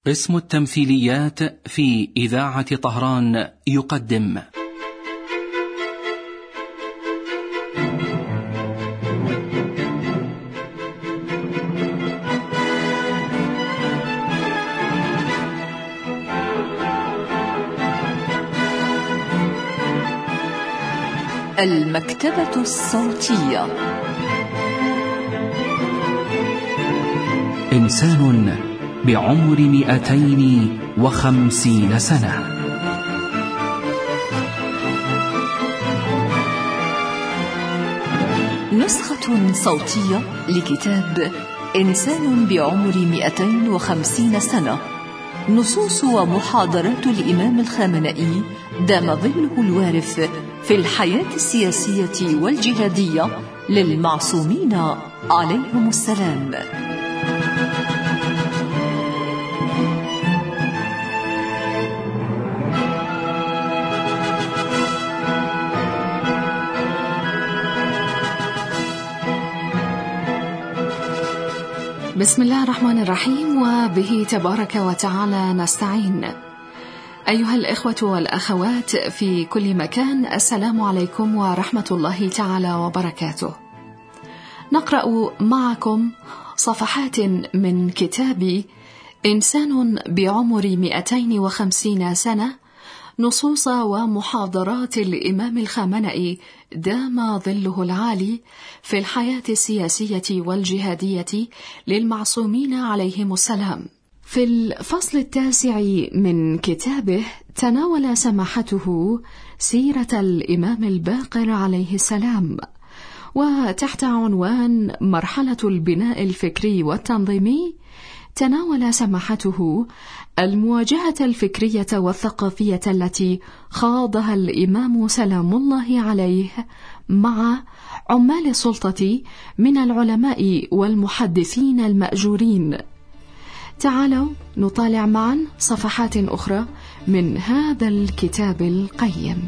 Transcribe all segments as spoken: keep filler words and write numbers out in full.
قسم التمثيليات في إذاعة طهران يقدم المكتبة الصوتية. إنسان بعمر مئتين وخمسين سنة. نسخة صوتية لكتاب إنسان بعمر مئتين وخمسين سنة، نصوص ومحاضرات الإمام الخامنئي دام ظله الوارث في الحياة السياسية والجهادية للمعصومين عليهم السلام. بسم الله الرحمن الرحيم، وبه تبارك وتعالى نستعين. أيها الإخوة والأخوات في كل مكان، السلام عليكم ورحمة الله تعالى وبركاته. نقرأ معكم صفحات من كتاب إنسان بعمر مئتين وخمسين سنة، نصوص ومحاضرات الإمام الخامنئي دام ظله العالي في الحياة السياسية والجهادية للمعصومين عليهم السلام. في الفصل التاسع من كتابه تناول سماحته سيرة الإمام الباقر عليه السلام، وتحت عنوان مرحلة البناء الفكري والتنظيمي تناول سماحته المواجهة الفكرية والثقافية التي خاضها الإمام سلام الله عليه مع عمال السلطة من العلماء والمحدثين المأجورين. تعالوا نطالع معا صفحات أخرى من هذا الكتاب القيم.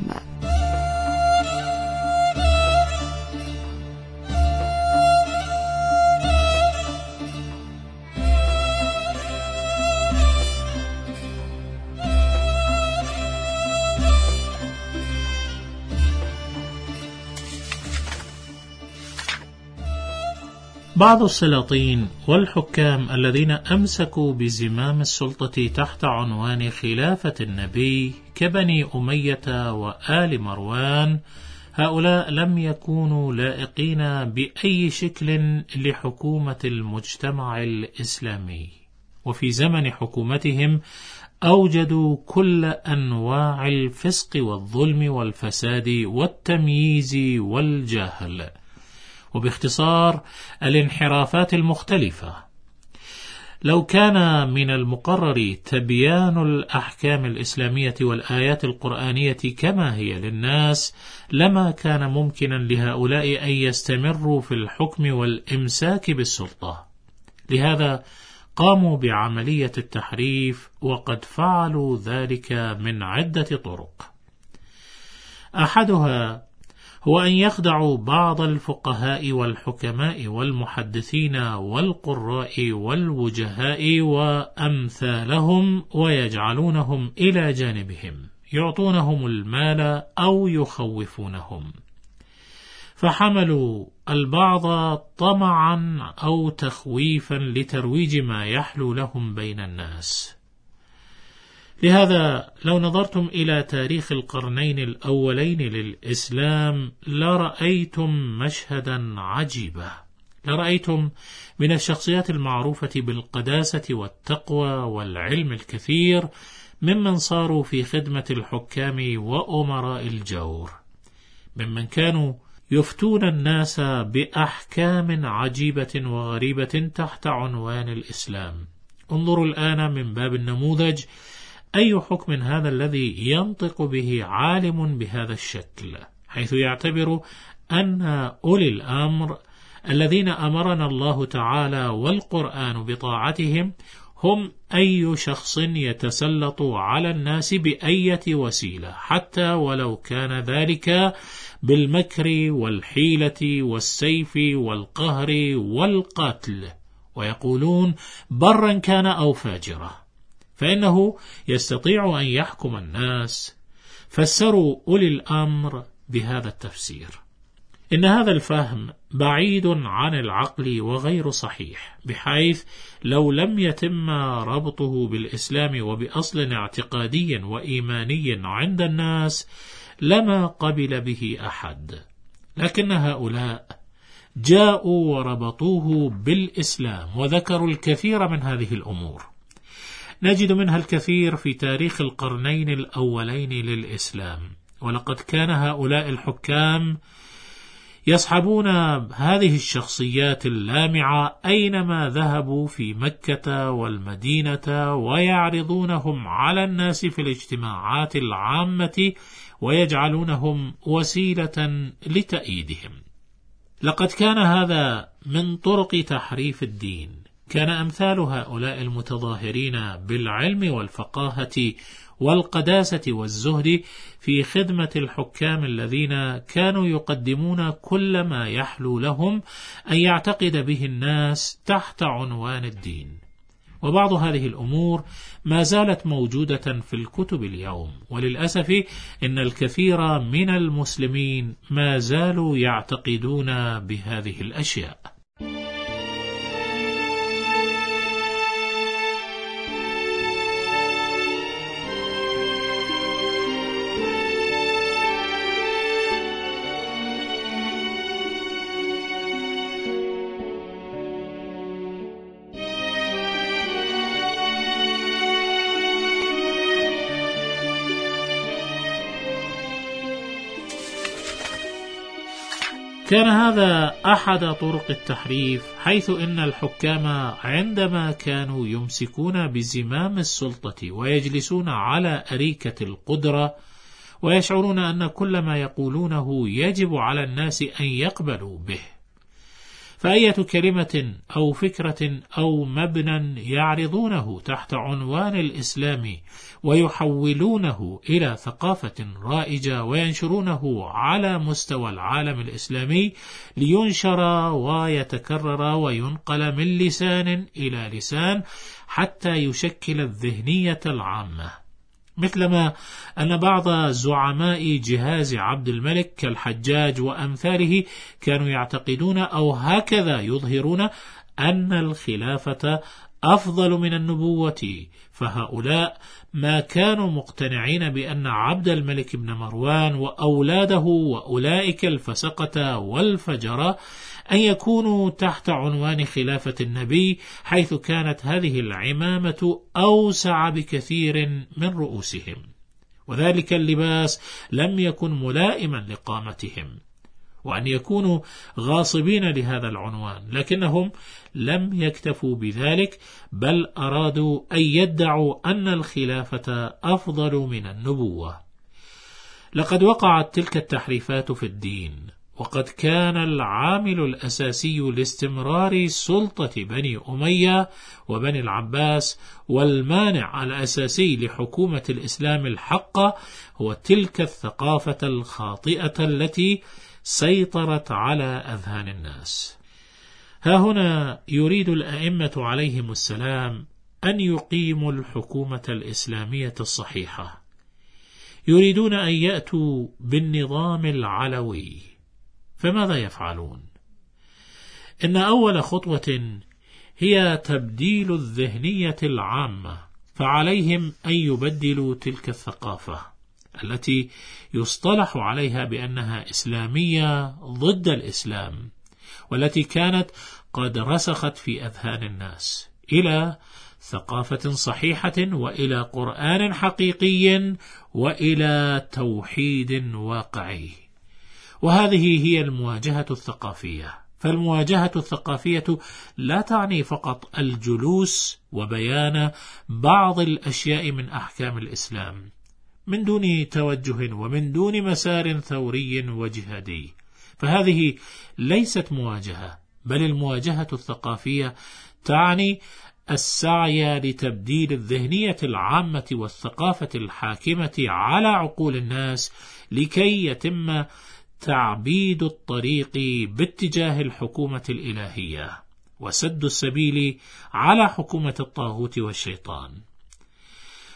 بعض السلاطين والحكام الذين أمسكوا بزمام السلطة تحت عنوان خلافة النبي كبني أمية وآل مروان، هؤلاء لم يكونوا لائقين بأي شكل لحكومة المجتمع الإسلامي، وفي زمن حكومتهم أوجدوا كل أنواع الفسق والظلم والفساد والتمييز والجهل، وباختصار الانحرافات المختلفة. لو كان من المقرر تبيان الأحكام الإسلامية والآيات القرآنية كما هي للناس، لما كان ممكنا لهؤلاء أن يستمروا في الحكم والإمساك بالسلطة. لهذا قاموا بعملية التحريف، وقد فعلوا ذلك من عدة طرق. أحدها هو أن يخدعوا بعض الفقهاء والحكماء والمحدثين والقراء والوجهاء وأمثالهم، ويجعلونهم إلى جانبهم، يعطونهم المال أو يخوفونهم، فحملوا البعض طمعا أو تخويفا لترويج ما يحلو لهم بين الناس. لهذا لو نظرتم إلى تاريخ القرنين الأولين للإسلام لرأيتم مشهدا عجيبا، لرأيتم من الشخصيات المعروفة بالقداسة والتقوى والعلم الكثير ممن صاروا في خدمة الحكام وأمراء الجور، ممن كانوا يفتون الناس بأحكام عجيبة وغريبة تحت عنوان الإسلام. انظروا الآن من باب النموذج أي حكم هذا الذي ينطق به عالم بهذا الشكل، حيث يعتبر أن أولي الأمر الذين أمرنا الله تعالى والقرآن بطاعتهم هم أي شخص يتسلط على الناس بأية وسيلة، حتى ولو كان ذلك بالمكر والحيلة والسيف والقهر والقتل، ويقولون برا كان أو فاجرا. فإنه يستطيع أن يحكم الناس. فسروا أولي الأمر بهذا التفسير. إن هذا الفهم بعيد عن العقل وغير صحيح، بحيث لو لم يتم ربطه بالإسلام وبأصل اعتقادي وإيماني عند الناس لما قبل به أحد، لكن هؤلاء جاءوا وربطوه بالإسلام وذكروا الكثير من هذه الأمور. نجد منها الكثير في تاريخ القرنين الأولين للإسلام، ولقد كان هؤلاء الحكام يصحبون هذه الشخصيات اللامعة أينما ذهبوا في مكة والمدينة، ويعرضونهم على الناس في الاجتماعات العامة ويجعلونهم وسيلة لتأييدهم. لقد كان هذا من طرق تحريف الدين. كان أمثال هؤلاء المتظاهرين بالعلم والفقاهة والقداسة والزهد في خدمة الحكام الذين كانوا يقدمون كل ما يحلو لهم أن يعتقد به الناس تحت عنوان الدين. وبعض هذه الأمور ما زالت موجودة في الكتب اليوم، وللأسف إن الكثير من المسلمين ما زالوا يعتقدون بهذه الأشياء. كان هذا أحد طرق التحريف، حيث إن الحكام عندما كانوا يمسكون بزمام السلطة ويجلسون على أريكة القدرة ويشعرون أن كل ما يقولونه يجب على الناس أن يقبلوا به، فأية كلمة أو فكرة أو مبنى يعرضونه تحت عنوان الإسلام ويحولونه إلى ثقافة رائجة وينشرونه على مستوى العالم الإسلامي لينشر ويتكرر وينقل من لسان إلى لسان حتى يشكل الذهنية العامة، مثلما أن بعض زعماء جهاز عبد الملك كالحجاج وأمثاله كانوا يعتقدون أو هكذا يظهرون أن الخلافة أفضل من النبوة، فهؤلاء ما كانوا مقتنعين بأن عبد الملك بن مروان وأولاده وأولئك الفسقة والفجرة أن يكونوا تحت عنوان خلافة النبي، حيث كانت هذه العمامة أوسع بكثير من رؤوسهم، وذلك اللباس لم يكن ملائما لقامتهم، وأن يكونوا غاصبين لهذا العنوان، لكنهم لم يكتفوا بذلك، بل أرادوا أن يدعوا أن الخلافة أفضل من النبوة. لقد وقعت تلك التحريفات في الدين، وقد كان العامل الأساسي لاستمرار سلطة بني أمية وبني العباس والمانع الأساسي لحكومة الإسلام الحقة هو تلك الثقافة الخاطئة التي سيطرت على أذهان الناس. ها هنا يريد الأئمة عليهم السلام أن يقيموا الحكومة الإسلامية الصحيحة، يريدون أن يأتوا بالنظام العلوي، فماذا يفعلون؟ إن أول خطوة هي تبديل الذهنية العامة، فعليهم أن يبدلوا تلك الثقافة التي يصطلح عليها بأنها إسلامية ضد الإسلام، والتي كانت قد رسخت في أذهان الناس، إلى ثقافة صحيحة وإلى قرآن حقيقي وإلى توحيد واقعي. وهذه هي المواجهة الثقافية. فالمواجهة الثقافية لا تعني فقط الجلوس وبيان بعض الأشياء من أحكام الإسلام من دون توجه ومن دون مسار ثوري وجهادي، فهذه ليست مواجهة، بل المواجهة الثقافية تعني السعي لتبديل الذهنية العامة والثقافة الحاكمة على عقول الناس لكي يتم تعبيد الطريق باتجاه الحكومة الإلهية وسد السبيل على حكومة الطاغوت والشيطان.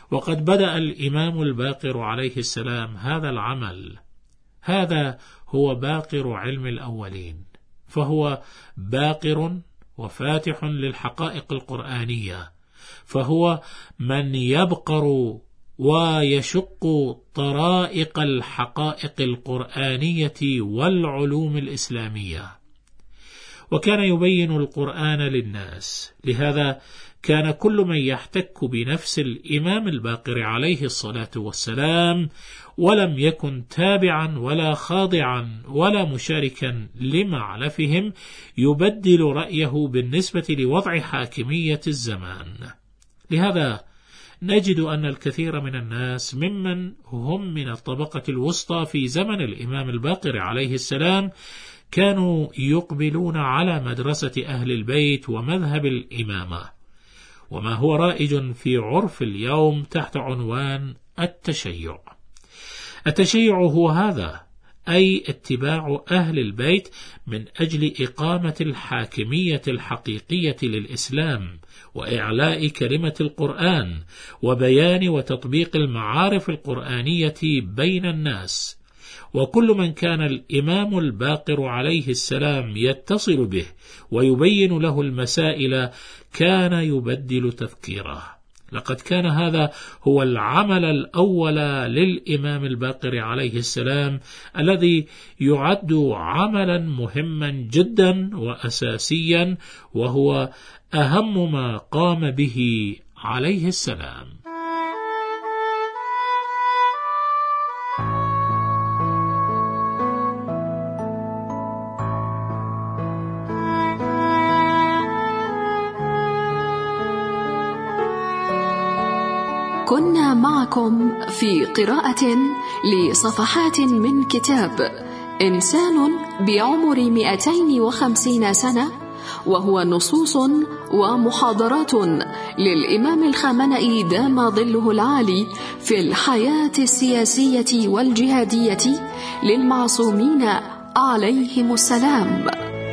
وقد بدأ الإمام الباقر عليه السلام هذا العمل. هذا هو باقر علم الأولين، فهو باقر وفاتح للحقائق القرآنية، فهو من يبقر ويشق طرائق الحقائق القرآنية والعلوم الإسلامية، وكان يبين القرآن للناس. لهذا كان كل من يحتك بنفس الإمام الباقر عليه الصلاة والسلام ولم يكن تابعا ولا خاضعا ولا مشاركا لمعلفهم يبدل رأيه بالنسبة لوضع حاكمية الزمان. لهذا نجد أن الكثير من الناس ممن هم من الطبقة الوسطى في زمن الإمام الباقر عليه السلام كانوا يقبلون على مدرسة أهل البيت ومذهب الإمامة، وما هو رائج في عرف اليوم تحت عنوان التشيع. التشيع هو هذا، أي اتباع أهل البيت من أجل إقامة الحاكمية الحقيقية للإسلام وإعلاء كلمة القرآن وبيان وتطبيق المعارف القرآنية بين الناس. وكل من كان الإمام الباقر عليه السلام يتصل به ويبين له المسائل كان يبدل تفكيره. لقد كان هذا هو العمل الأول للإمام الباقر عليه السلام، الذي يعد عملا مهما جدا وأساسيا، وهو أهم ما قام به عليه السلام. كنا معكم في قراءة لصفحات من كتاب إنسان بعمر مئتين وخمسين سنة، وهو نصوص ومحاضرات للإمام الخامنئي دام ظله العالي في الحياة السياسية والجهادية للمعصومين عليهم السلام.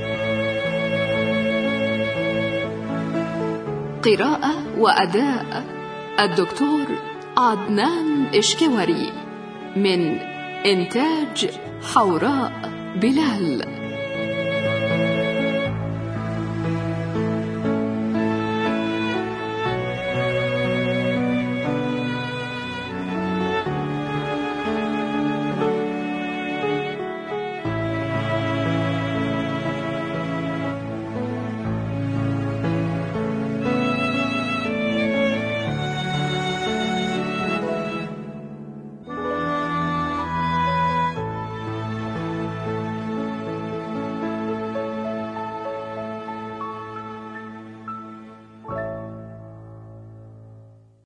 قراءة وأداء الدكتور عدنان إشكواري، من إنتاج حوراء بلال.